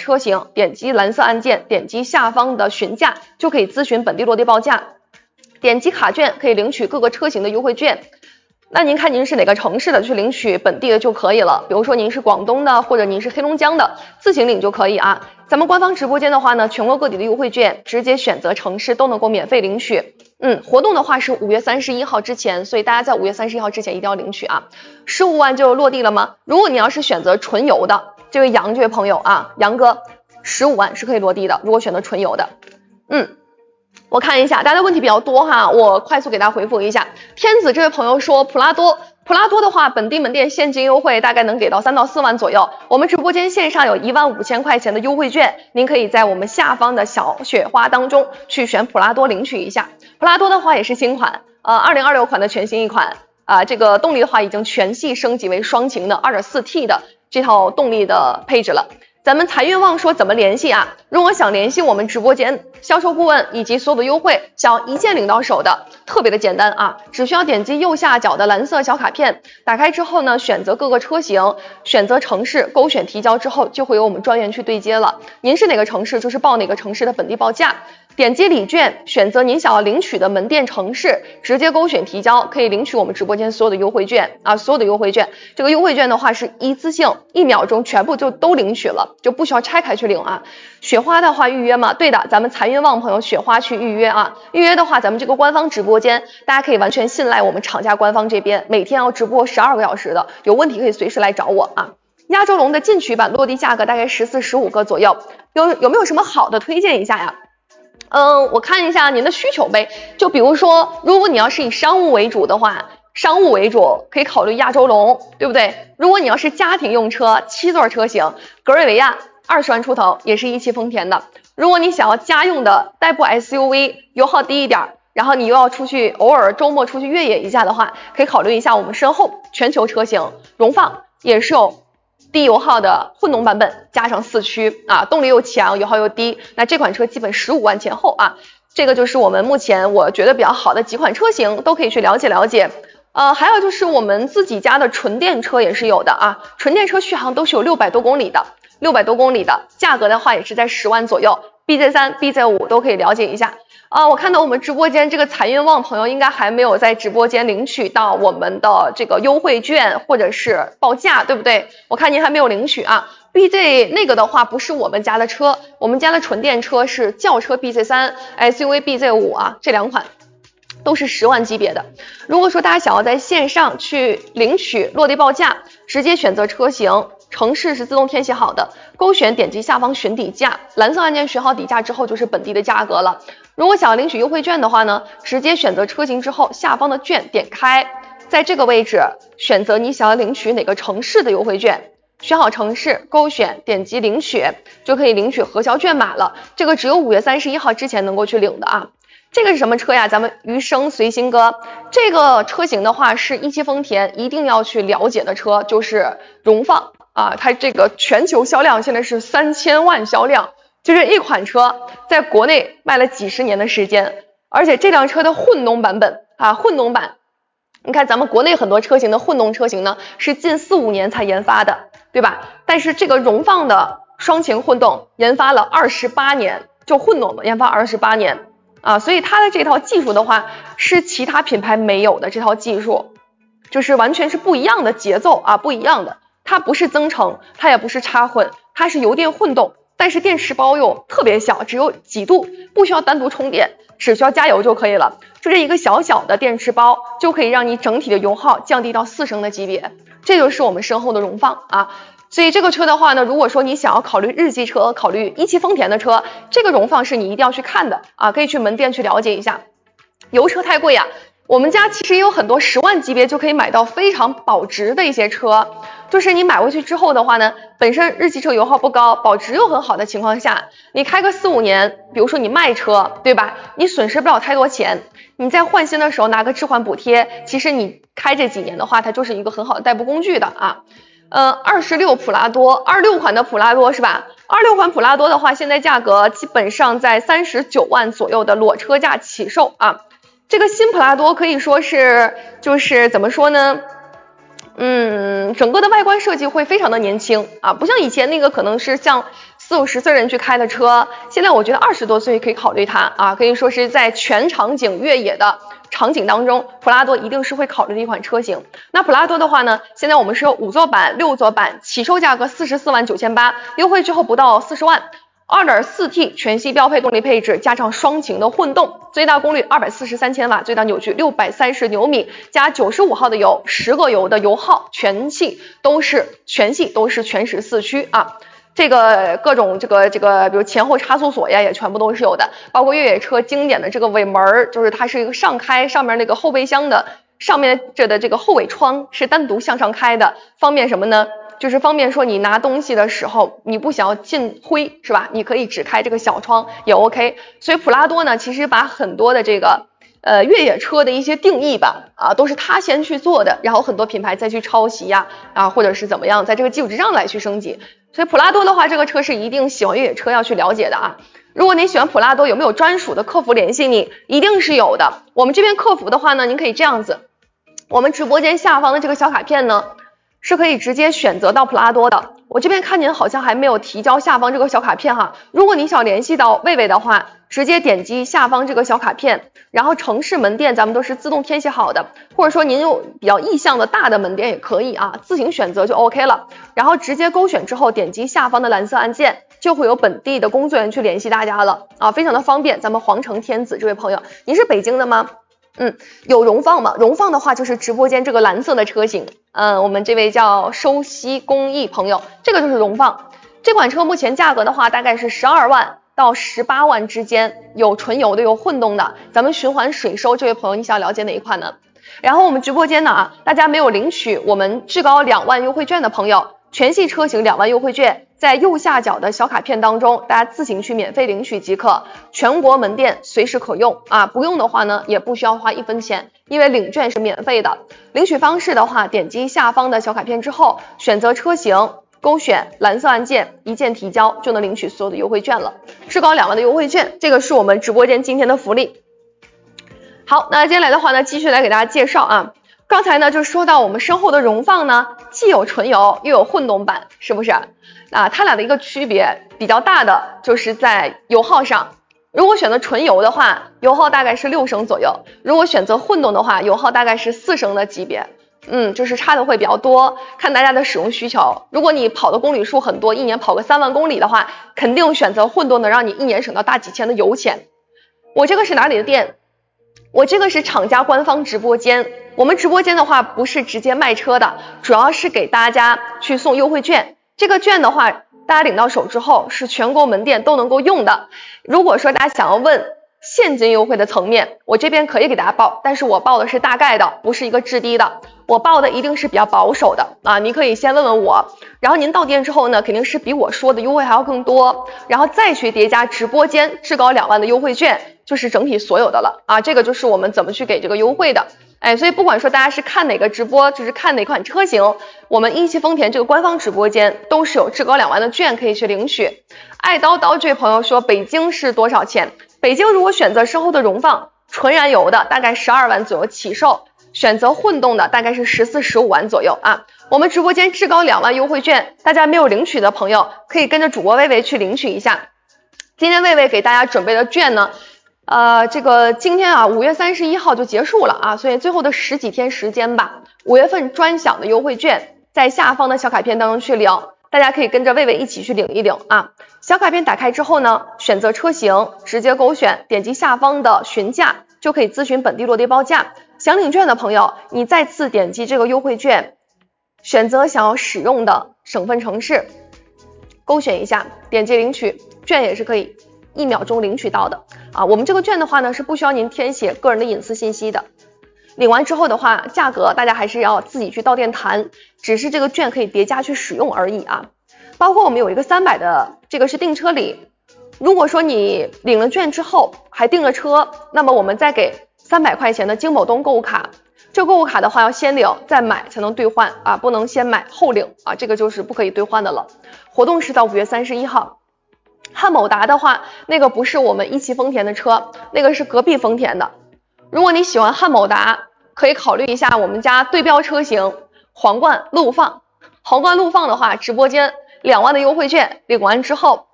车型，点击蓝色按键，点击下方的询价，就可以咨询本地落地报价。点击卡券可以领取各个车型的优惠券。那您看您是哪个城市的，去领取本地的就可以了。比如说您是广东的，或者您是黑龙江的，自行领就可以啊。咱们官方直播间的话呢，全国各地的优惠券直接选择城市都能够免费领取。活动的话是5月31号之前，所以大家在5月31号之前一定要领取啊。15万就落地了吗？如果你要是选择纯油的，这位杨这位朋友啊，杨哥，15万是可以落地的。如果选择纯油的，我看一下，大家问题比较多哈，我快速给大家回复一下。天子这位朋友说，普拉多的话，本地门店现金优惠大概能给到3到4万左右。我们直播间线上有15000块钱的优惠券，您可以在我们下方的小雪花当中去选普拉多领取一下。普拉多的话也是新款，2026款的全新一款这个动力的话已经全系升级为双擎的 2.4T 的这套动力的配置了。咱们财运旺说怎么联系啊？如果想联系我们直播间销售顾问以及所有的优惠，想要一键领到手的，特别的简单啊，只需要点击右下角的蓝色小卡片，打开之后呢，选择各个车型，选择城市，勾选提交之后，就会有我们专员去对接了。您是哪个城市，就是报哪个城市的本地报价。点击礼券，选择您想要领取的门店城市，直接勾选提交，可以领取我们直播间所有的优惠券啊，所有的优惠券。这个优惠券的话是一次性1秒钟全部就都领取了，就不需要拆开去领啊。雪花的话预约吗？对的，咱们财运旺朋友雪花去预约啊。预约的话，咱们这个官方直播间，大家可以完全信赖我们厂家官方这边，每天要直播12个小时的，有问题可以随时来找我啊。亚洲龙的进取版落地价格大概14、15个左右，有没有什么好的推荐一下呀？我看一下您的需求呗，就比如说，如果你要是以商务为主的话，商务为主可以考虑亚洲龙，对不对？如果你要是家庭用车7座车型，格瑞维亚20万出头也是一汽丰田的。如果你想要家用的代步 SUV， 油耗低一点，然后你又要出去偶尔周末出去越野一下的话，可以考虑一下我们身后全球车型荣放，也是有低油耗的混动版本，加上4驱啊，动力又强，油耗又低，那这款车基本15万前后啊。这个就是我们目前我觉得比较好的几款车型，都可以去了解了解。还有就是我们自己家的纯电车也是有的啊，纯电车续航都是有600多公里的，600多公里的，价格的话也是在10万左右 ，BZ3、BZ5 都可以了解一下。我看到我们直播间这个财运旺朋友应该还没有在直播间领取到我们的这个优惠券或者是报价，对不对？我看您还没有领取啊。BZ 那个的话不是我们家的车，我们家的纯电车是轿车 BZ3、SUV BZ5 啊，这2款都是10万级别的。如果说大家想要在线上去领取落地报价，直接选择车型，城市是自动填写好的，勾选点击下方询底价，蓝色按键选好底价之后就是本地的价格了。如果想要领取优惠券的话呢，直接选择车型之后，下方的券点开，在这个位置选择你想要领取哪个城市的优惠券，选好城市，勾选点击领取，就可以领取核销券码了。这个只有5月31号之前能够去领的啊。这个是什么车呀？咱们余生随心哥，这个车型的话是一汽丰田一定要去了解的车，就是荣放啊，它这个全球销量现在是3000万销量，就是一款车在国内卖了几十年的时间，而且这辆车的混动版本啊，混动版，你看咱们国内很多车型的混动车型呢是近4、5年才研发的，对吧？但是这个荣放的双擎混动研发了28年，就混动的研发28年。所以它的这套技术的话是其他品牌没有的，这套技术就是完全是不一样的节奏啊，不一样的。它不是增程，它也不是插混，它是油电混动，但是电池包又特别小，只有几度，不需要单独充电，只需要加油就可以了。就这一个小小的电池包就可以让你整体的油耗降低到4升的级别，这就是我们身后的荣放啊。所以这个车的话呢，如果说你想要考虑日系车，考虑一汽丰田的车，这个荣放是你一定要去看的啊，可以去门店去了解一下。油车太贵呀，我们家其实也有很多10万级别就可以买到非常保值的一些车，就是你买回去之后的话呢，本身日系车油耗不高，保值又很好的情况下，你开个4、5年，比如说你卖车，对吧？你损失不了太多钱，你在换新的时候拿个置换补贴，其实你开这几年的话，它就是一个很好的代步工具的啊。26普拉多，26款的普拉多是吧？26款普拉多的话，现在价格基本上在39万左右的裸车价起售啊。这个新普拉多可以说是就是怎么说呢？整个的外观设计会非常的年轻啊，不像以前那个可能是像 40-50岁人去开的车，现在我觉得20多岁可以考虑它啊，可以说是在全场景越野的场景当中，普拉多一定是会考虑的一款车型。那普拉多的话呢，现在我们是有5座版、6座版，起售价格44.98万，优惠之后不到40万。2.4T 全系标配动力配置，加上双擎的混动，最大功率243千瓦，最大扭矩630牛米，加95号的油，10个油的油耗，全系都是全时4驱啊。这个各种这个比如前后差速锁呀，也全部都是有的，包括越野车经典的这个尾门，就是它是一个上开，上面那个后备箱的上面的这个后尾窗是单独向上开的，方便什么呢？就是方便说你拿东西的时候，你不想要进灰是吧？你可以只开这个小窗也 OK。所以普拉多呢，其实把很多的这个越野车的一些定义吧，都是他先去做的，然后很多品牌再去抄袭呀，或者是怎么样，在这个基础之上来去升级。所以普拉多的话，这个车是一定喜欢越野车要去了解的啊。如果你喜欢普拉多，有没有专属的客服联系你？一定是有的。我们这边客服的话呢，您可以这样子，我们直播间下方的这个小卡片呢，是可以直接选择到普拉多的。我这边看您好像还没有提交下方这个小卡片哈，如果你想联系到魏魏的话，直接点击下方这个小卡片，然后城市门店咱们都是自动填写好的，或者说您有比较意向的大的门店也可以啊，自行选择就 OK 了。然后直接勾选之后，点击下方的蓝色按键，就会有本地的工作人员去联系大家了啊，非常的方便。咱们皇城天子这位朋友，您是北京的吗？有荣放吗？荣放的话就是直播间这个蓝色的车型，我们这位叫收息公益朋友，这个就是荣放。这款车目前价格的话大概是12万到18万之间，有纯油的有混动的。咱们循环水收这位朋友，你想了解哪一款呢？然后我们直播间呢大家没有领取我们至高2万优惠券的朋友，全系车型2万优惠券在右下角的小卡片当中，大家自行去免费领取即可，全国门店随时可用啊，不用的话呢也不需要花1分钱，因为领券是免费的。领取方式的话，点击下方的小卡片之后，选择车型，勾选蓝色按键，一键提交就能领取所有的优惠券了，至高2万的优惠券，这个是我们直播间今天的福利。好，那接下来的话呢，继续来给大家介绍啊。刚才呢就说到我们身后的荣放呢，既有纯油又有混动版，是不是？它俩的一个区别比较大的就是在油耗上。如果选择纯油的话，油耗大概是6升左右；如果选择混动的话，油耗大概是4升的级别。就是差的会比较多，看大家的使用需求。如果你跑的公里数很多，一年跑个3万公里的话，肯定选择混动的，让你一年省到大几千的油钱。我这个是哪里的店？我这个是厂家官方直播间，我们直播间的话不是直接卖车的，主要是给大家去送优惠券。这个券的话，大家领到手之后是全国门店都能够用的。如果说大家想要问现金优惠的层面，我这边可以给大家报，但是我报的是大概的，不是一个质低的，我报的一定是比较保守的啊。你可以先问问我，然后您到店之后呢，肯定是比我说的优惠还要更多，然后再去叠加直播间至高2万的优惠券，就是整体所有的了啊。这个就是我们怎么去给这个优惠的。所以不管说大家是看哪个直播，就是看哪款车型，我们一汽丰田这个官方直播间都是有至高2万的券可以去领取。爱叨叨这位朋友说北京是多少钱？北京如果选择身后的荣放纯燃油的大概12万左右起售，选择混动的大概是14、15万左右啊。我们直播间至高2万优惠券，大家没有领取的朋友可以跟着主播薇薇去领取一下。今天薇薇给大家准备的券呢，这个今天5月31号就结束了啊，所以最后的10几天时间吧，5月份专享的优惠券在下方的小卡片当中去领，大家可以跟着薇薇一起去领一领啊。小卡片打开之后呢，选择车型，直接勾选，点击下方的询价，就可以咨询本地落地报价。想领券的朋友，你再次点击这个优惠券，选择想要使用的省份城市，勾选一下，点击领取，券也是可以1秒钟领取到的啊。我们这个券的话呢，是不需要您填写个人的隐私信息的。领完之后的话，价格大家还是要自己去到店谈，只是这个券可以叠加去使用而已啊。包括我们有一个300的，这个是订车礼，如果说你领了券之后还订了车，那么我们再给300块钱的京某东购物卡，这购物卡的话要先领再买才能兑换啊，不能先买后领啊，这个就是不可以兑换的了。活动是到5月31号。汉某达的话，那个不是我们一汽丰田的车，那个是隔壁丰田的。如果你喜欢汉某达，可以考虑一下我们家对标车型皇冠陆放。皇冠陆放的话，直播间2万的优惠券领完之后，